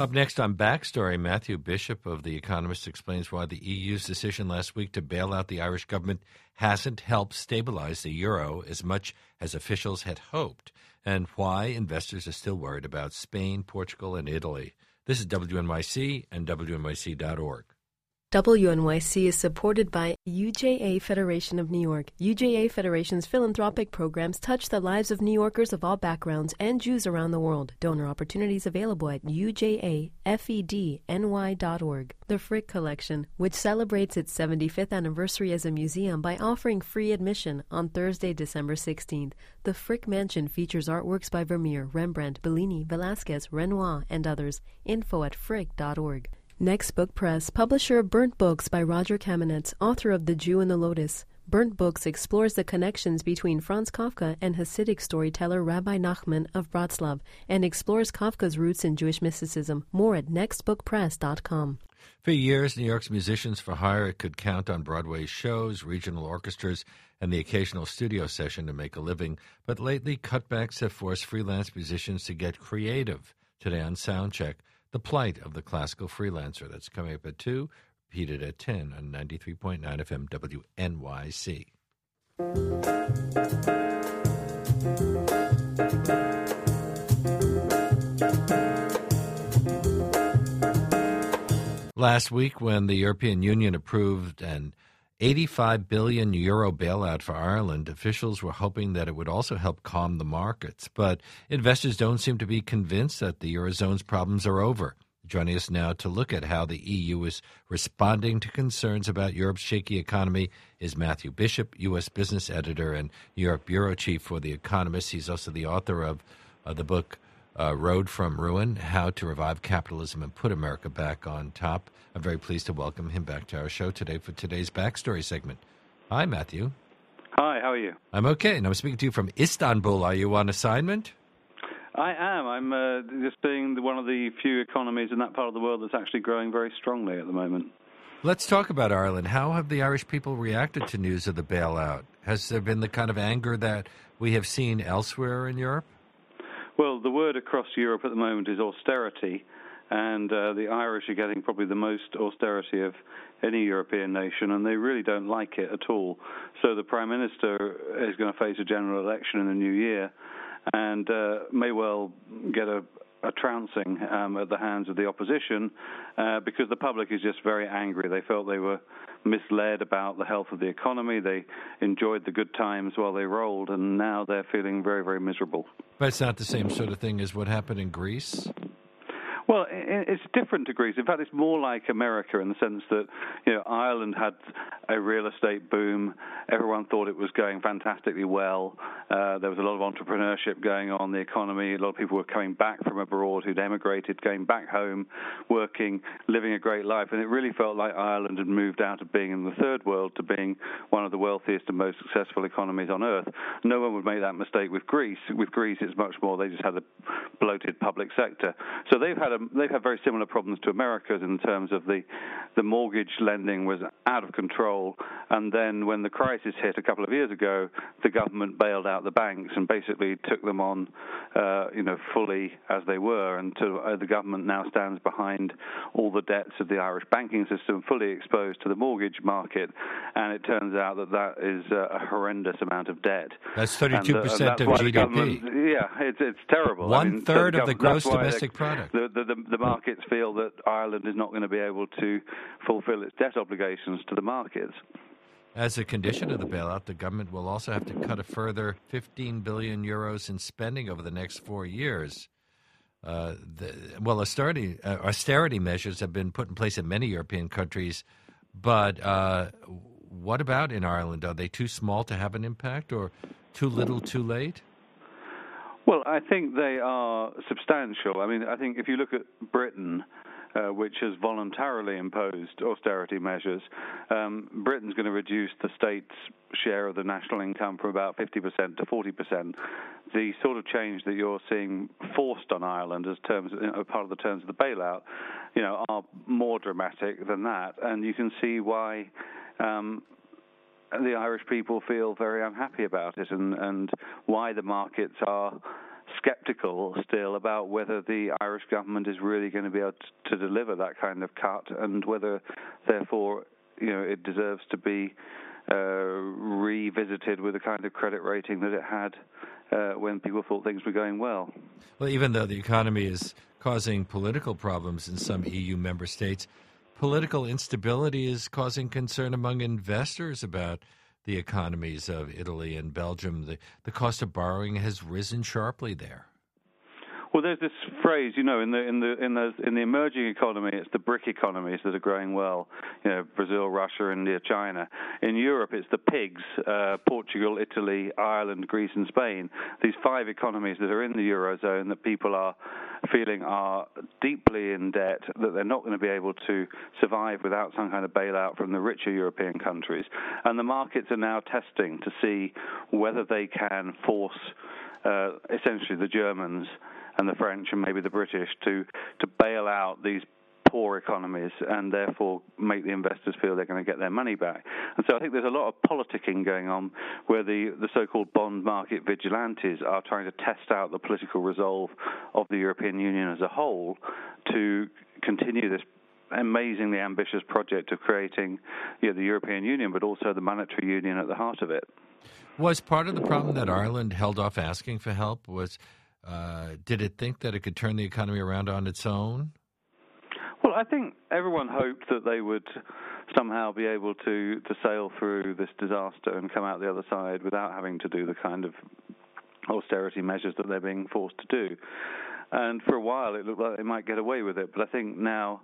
Up next on Backstory, Matthew Bishop of The Economist explains why the EU's decision last week to bail out the Irish government hasn't helped stabilize the euro as much as officials had hoped, and why investors are still worried about Spain, Portugal, and Italy. This is WNYC and WNYC.org. WNYC is supported by UJA Federation of New York. UJA Federation's philanthropic programs touch the lives of New Yorkers of all backgrounds and Jews around the world. Donor opportunities available at UJAFEDNY.org. The Frick Collection, which celebrates its 75th anniversary as a museum by offering free admission on Thursday, December 16th. The Frick Mansion features artworks by Vermeer, Rembrandt, Bellini, Velázquez, Renoir, and others. Info at frick.org. Next Book Press, publisher of Burnt Books by Roger Kamenetz, author of The Jew and the Lotus. Burnt Books explores the connections between Franz Kafka and Hasidic storyteller Rabbi Nachman of Bratslav and explores Kafka's roots in Jewish mysticism. More at nextbookpress.com. For years, New York's musicians for hire could count on Broadway shows, regional orchestras, and the occasional studio session to make a living. But lately, cutbacks have forced freelance musicians to get creative. Today on Soundcheck, the plight of the classical freelancer. That's coming up at 2, repeated at 10 on 93.9 FM WNYC. Last week, when the European Union approved an €85 billion bailout for Ireland, officials were hoping that it would also help calm the markets. But investors don't seem to be convinced that the Eurozone's problems are over. Joining us now to look at how the EU is responding to concerns about Europe's shaky economy is Matthew Bishop, U.S. business editor and New York bureau chief for The Economist. He's also the author of the book Road from Ruin, How to Revive Capitalism and Put America Back on Top. I'm very pleased to welcome him back to our show today for today's Backstory segment. Hi, Matthew. Hi, how are you? I'm okay, and I'm speaking to you from Istanbul. Are you on assignment? I am. I'm just being one of the few economies in that part of the world that's actually growing very strongly at the moment. Let's talk about Ireland. How have the Irish people reacted to news of the bailout? Has there been the kind of anger that we have seen elsewhere in Europe? Well, the word across Europe at the moment is austerity, and the Irish are getting probably the most austerity of any European nation, and they really don't like it at all. So the Prime Minister is going to face a general election in the new year and may well get a trouncing at the hands of the opposition because the public is just very angry. They felt they were misled about the health of the economy. They enjoyed the good times while they rolled, and now they're feeling very, very miserable. But it's not the same sort of thing as what happened in Greece? Well, it's different to Greece. In fact, it's more like America in the sense that, Ireland had a real estate boom. Everyone thought it was going fantastically well. There was a lot of entrepreneurship going on in the economy. A lot of people were coming back from abroad who'd emigrated, going back home, working, living a great life. And it really felt like Ireland had moved out of being in the third world to being one of the wealthiest and most successful economies on earth. No one would make that mistake with Greece. With Greece, it's much more they just had a bloated public sector. So they've had very similar problems to America's in terms of the mortgage lending was out of control, and then when the crisis hit a couple of years ago, the government bailed out the banks and basically took them on, fully as they were, and the government now stands behind all the debts of the Irish banking system, fully exposed to the mortgage market, and it turns out that is a horrendous amount of debt. That's 32% of GDP. It's terrible. One third of the gross domestic product. The markets feel that Ireland is not going to be able to fulfill its debt obligations to the markets. As a condition of the bailout, the government will also have to cut a further 15 billion euros in spending over the next 4 years. Austerity measures have been put in place in many European countries, but what about in Ireland? Are they too small to have an impact, or too little, too late? Well, I think they are substantial. I mean, I think if you look at Britain, which has voluntarily imposed austerity measures, Britain's going to reduce the state's share of the national income from about 50% to 40%. The sort of change that you're seeing forced on Ireland as part of the terms of the bailout, are more dramatic than that, and you can see why the Irish people feel very unhappy about it, and why the markets are sceptical still about whether the Irish government is really going to be able to deliver that kind of cut, and whether, therefore, it deserves to be revisited with the kind of credit rating that it had when people thought things were going well. Well, even though the economy is causing political problems in some EU member states, political instability is causing concern among investors about the economies of Italy and Belgium. The cost of borrowing has risen sharply there. Well, there's this phrase, in the emerging economy, it's the BRIC economies that are growing well. Brazil, Russia, India, China. In Europe, it's the PIGS: Portugal, Italy, Ireland, Greece, and Spain. These 5 economies that are in the eurozone that people are feeling are deeply in debt, that they're not going to be able to survive without some kind of bailout from the richer European countries. And the markets are now testing to see whether they can force essentially the Germans and the French and maybe the British to bail out these poor economies and therefore make the investors feel they're going to get their money back. And so I think there's a lot of politicking going on where the so-called bond market vigilantes are trying to test out the political resolve of the European Union as a whole to continue this amazingly ambitious project of creating the European Union, but also the monetary union at the heart of it. Was part of the problem that Ireland held off asking for help? Did it think that it could turn the economy around on its own? Well, I think everyone hoped that they would somehow be able to sail through this disaster and come out the other side without having to do the kind of austerity measures that they're being forced to do. And for a while, it looked like they might get away with it. But I think now,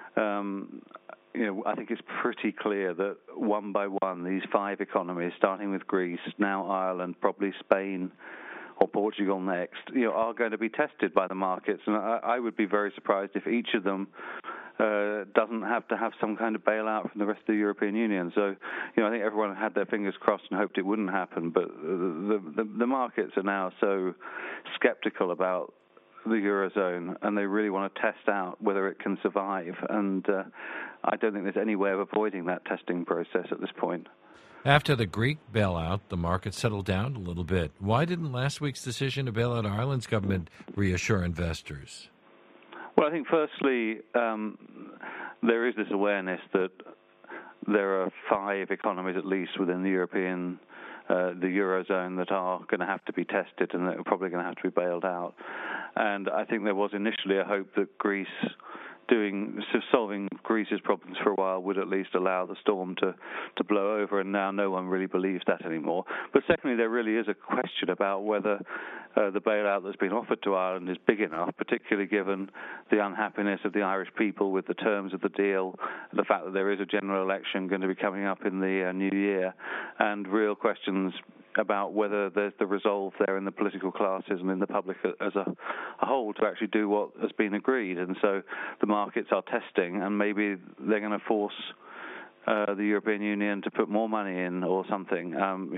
I think it's pretty clear that one by one, these 5 economies, starting with Greece, now Ireland, probably Spain, or Portugal next, are going to be tested by the markets. And I would be very surprised if each of them doesn't have to have some kind of bailout from the rest of the European Union. So, I think everyone had their fingers crossed and hoped it wouldn't happen. But the markets are now so skeptical about the Eurozone, and they really want to test out whether it can survive. And I don't think there's any way of avoiding that testing process at this point. After the Greek bailout, the market settled down a little bit. Why didn't last week's decision to bail out Ireland's government reassure investors? Well, I think firstly, there is this awareness that there are 5 economies at least within the Eurozone that are going to have to be tested and that are probably going to have to be bailed out. And I think there was initially a hope that Greece solving Greece's problems for a while would at least allow the storm to blow over, and now no one really believes that anymore. But secondly, there really is a question about whether the bailout that's been offered to Ireland is big enough, particularly given the unhappiness of the Irish people with the terms of the deal, the fact that there is a general election going to be coming up in the new year, and real questions about whether there's the resolve there in the political classes and in the public as a whole to actually do what has been agreed. And so the markets are testing, and maybe they're going to force the European Union to put more money in or something.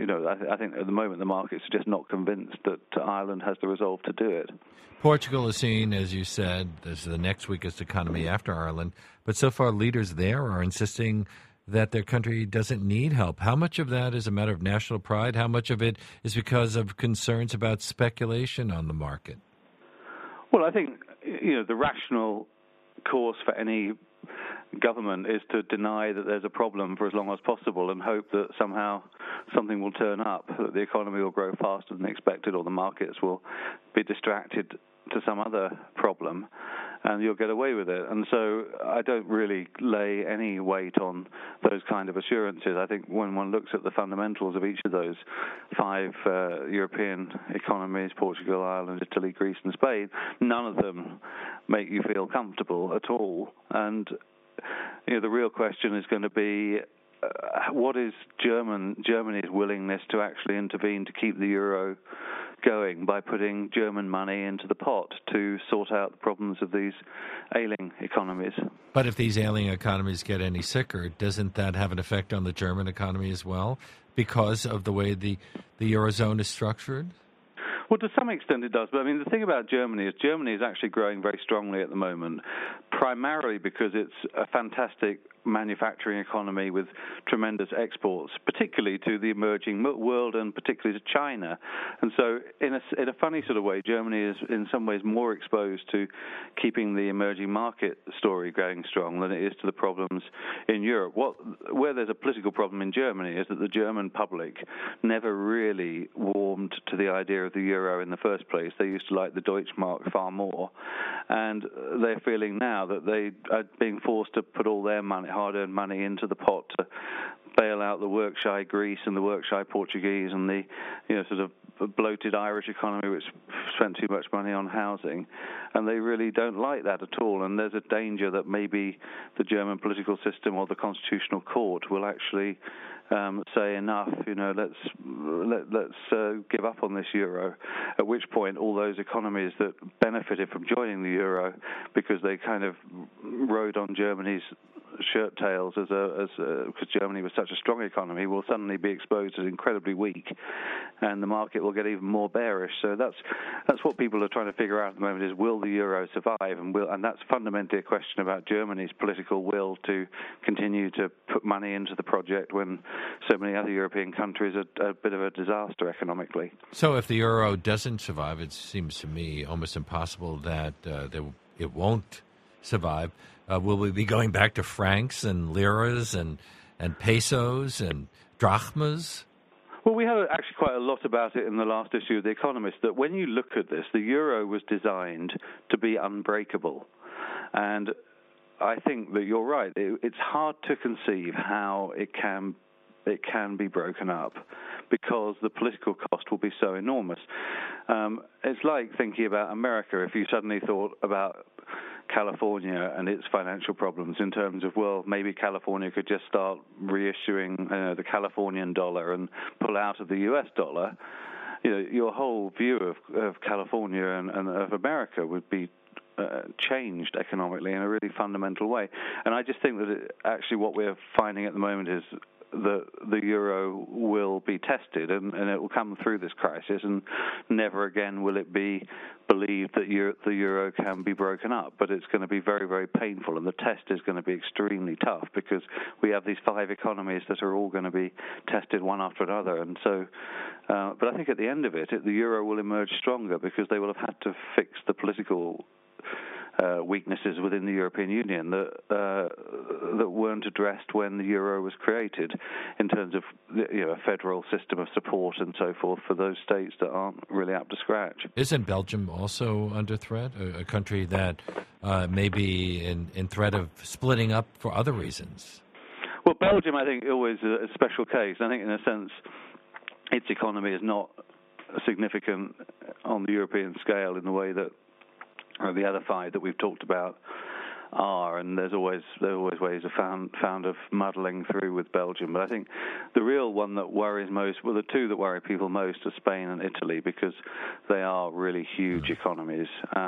I think at the moment the markets are just not convinced that Ireland has the resolve to do it. Portugal is seen, as you said, as the next weakest economy after Ireland, but so far leaders there are insisting that their country doesn't need help. How much of that is a matter of national pride? How much of it is because of concerns about speculation on the market? Well, I think the rational course for any government is to deny that there's a problem for as long as possible and hope that somehow something will turn up, that the economy will grow faster than expected or the markets will be distracted to some other problem, and you'll get away with it. And so I don't really lay any weight on those kind of assurances. I think when one looks at the fundamentals of each of those 5 European economies, Portugal, Ireland, Italy, Greece, and Spain, none of them make you feel comfortable at all. And the real question is going to be, what is Germany's willingness to actually intervene to keep the euro going by putting German money into the pot to sort out the problems of these ailing economies? But if these ailing economies get any sicker, doesn't that have an effect on the German economy as well because of the way the Eurozone is structured? Well, to some extent it does. But, the thing about Germany is actually growing very strongly at the moment, primarily because it's a fantastic manufacturing economy with tremendous exports, particularly to the emerging world and particularly to China. And so in a funny sort of way, Germany is in some ways more exposed to keeping the emerging market story going strong than it is to the problems in Europe. Where there's a political problem in Germany is that the German public never really warmed to the idea of the euro in the first place. They used to like the Deutschmark far more, and they're feeling now that they are being forced to put all their money, hard-earned money, into the pot to bail out the work-shy Greece and the work-shy Portuguese and the sort of bloated Irish economy, which spent too much money on housing, and they really don't like that at all. And there's a danger that maybe the German political system or the constitutional court will actually say enough. Let's give up on this euro. At which point, all those economies that benefited from joining the euro because they kind of rode on Germany's shirt tails because Germany was such a strong economy, will suddenly be exposed as incredibly weak, and the market will get even more bearish. So that's what people are trying to figure out at the moment: is will the euro survive, and that's fundamentally a question about Germany's political will to continue to put money into the project when so many other European countries are a bit of a disaster economically. So if the euro doesn't survive, it seems to me almost impossible that it won't survive. Will we be going back to francs and liras and pesos and drachmas? Well, we have actually quite a lot about it in the last issue of The Economist, that when you look at this, the euro was designed to be unbreakable. And I think that you're right. It's hard to conceive how it can be broken up because the political cost will be so enormous. It's like thinking about America. If you suddenly thought about California and its financial problems in terms of, well, maybe California could just start reissuing the Californian dollar and pull out of the U.S. dollar, your whole view of California and of America would be changed economically in a really fundamental way. And I just think that actually what we're finding at the moment is that the euro will be tested and it will come through this crisis, and never again will it be believed that the euro can be broken up. But it's going to be very, very painful, and the test is going to be extremely tough because we have these 5 economies that are all going to be tested one after another. And so, but I think at the end of it, the euro will emerge stronger because they will have had to fix the political weaknesses within the European Union that weren't addressed when the euro was created, in terms of a federal system of support and so forth for those states that aren't really up to scratch. Isn't Belgium also under threat, a country that may be in threat of splitting up for other reasons? Well, Belgium, I think, always a special case. I think, in a sense, its economy is not significant on the European scale in the way that the other 5 that we've talked about are, and there's always ways of muddling through with Belgium. But I think the real one that worries most, well, the 2 that worry people most are Spain and Italy, because they are really huge economies,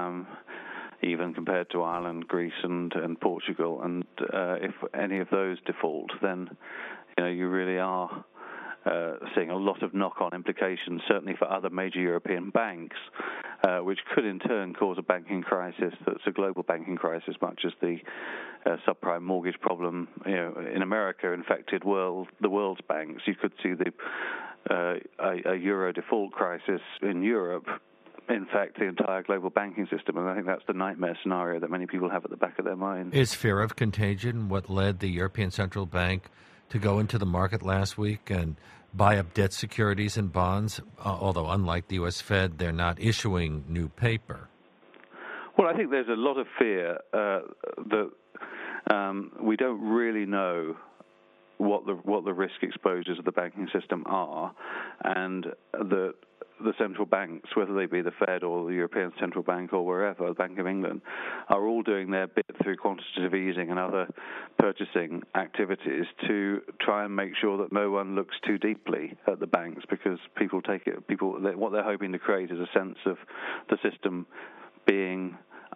even compared to Ireland, Greece, and Portugal. And if any of those default, then you really are seeing a lot of knock-on implications, certainly for other major European banks, which could in turn cause a banking crisis that's a global banking crisis, much as the subprime mortgage problem in America infected the world's banks. You could see a euro default crisis in Europe infect the entire global banking system, and I think that's the nightmare scenario that many people have at the back of their mind. Is fear of contagion what led the European Central Bank to go into the market last week and buy up debt securities and bonds, although unlike the U.S. Fed, they're not issuing new paper? Well, I think there's a lot of fear that we don't really know what the risk exposures of the banking system are, and that the central banks, whether they be the Fed or the European Central Bank or wherever, the Bank of England, are all doing their bit through quantitative easing and other purchasing activities to try and make sure that no one looks too deeply at the banks, because what they're hoping to create is a sense of the system being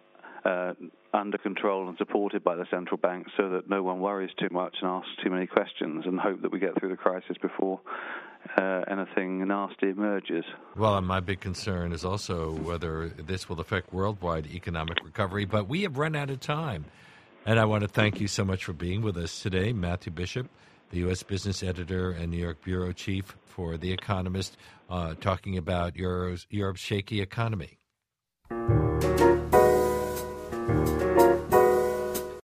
under control and supported by the central bank, so that no one worries too much and asks too many questions, and hope that we get through the crisis before anything nasty emerges. Well, and my big concern is also whether this will affect worldwide economic recovery, but we have run out of time. And I want to thank you so much for being with us today, Matthew Bishop, the U.S. business editor and New York bureau chief for The Economist, talking about Europe's shaky economy.